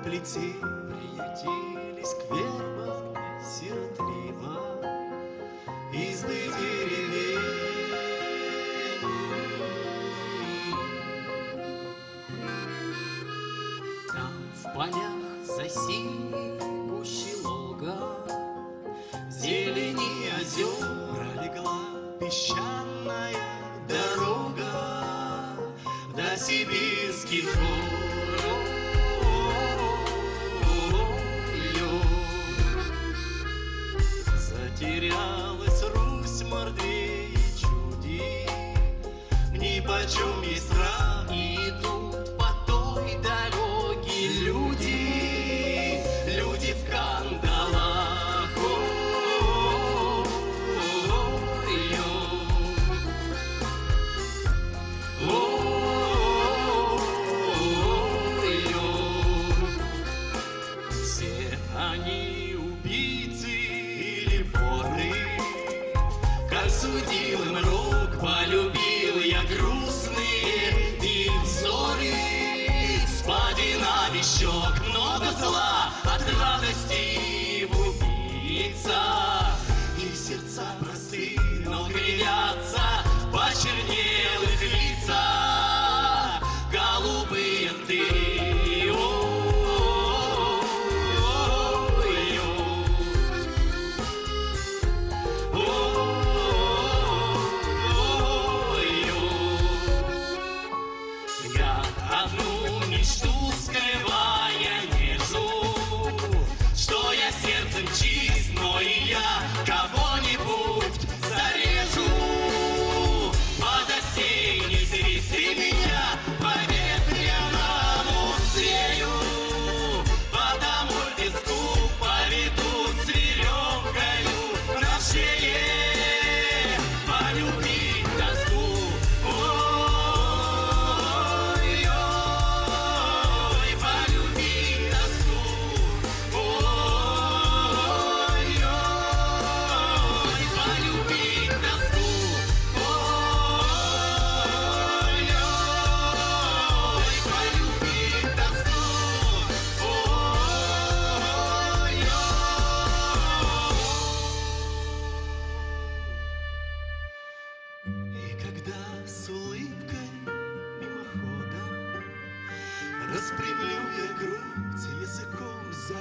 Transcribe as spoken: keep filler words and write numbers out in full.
плите приютились к вербам сиротливо избы деревень. Там в полях за синей гущей лога в зелени озера легла песчаная дорога до сибирских гор. Затерялась Русь мордвей и чуди, нипочем ей страх, и идут по той дороге люди, люди в кандалах. Все они убийцы или воры, как судил им рок, полюбил я грустные их взоры. С падинами щек много зла от радости в убийцах, и сердца просты, но кривятся в почернелых лицах голубые рты. Одну мечту скрывая нежу, что я сердцем чист, но и я кого-нибудь зарежу. Под осенней свисти меня по ветряному свею, по тому песку поведут с веревкою на шее, полюбить тоску. С улыбкой мимоходом распрямлю я грудь, языком за